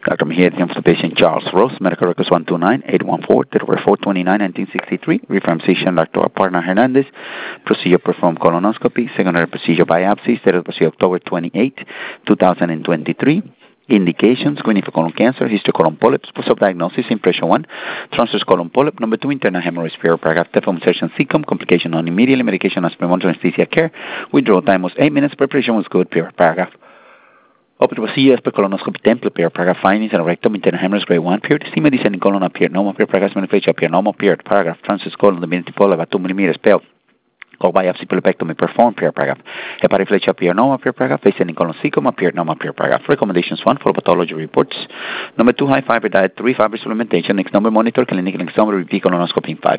Dr. Mejia, the for the patient Charles Rose, medical records 129-814, date of birth 4/29/1963. Reference physician Dr. Aparna Hernandez. Procedure performed colonoscopy. Secondary procedure biopsy. Status procedure October 28, 2023. Indications: screening for colon cancer, history colon polyps, post-op diagnosis, impression 1, transverse colon polyp, number 2, internal hemorrhage, paragraph, deform insertion cecum, complication on immediately, medication as premonitory anesthesia care, withdrawal time was 8 minutes, preparation was good, paragraph. Open procedure as per colonoscopy template, paragraph, findings and rectum, internal hemorrhage, grade 1, period, stima descending colon appeared, normal, paragraph, manifestation appeared, normal, period, paragraph, transverse colon, divinity polyp, about 2 millimeters, pale. Colon biopsy polypectomy performed, paragraph. Hepatic flecha appear normal, paragraph. Ascending colon cecum appeared normal, paragraph. Recommendations: 1, follow pathology reports. Number 2, high fiber diet. 3, fiber supplementation. Next number, monitor clinic. Next number, repeat colonoscopy in 5.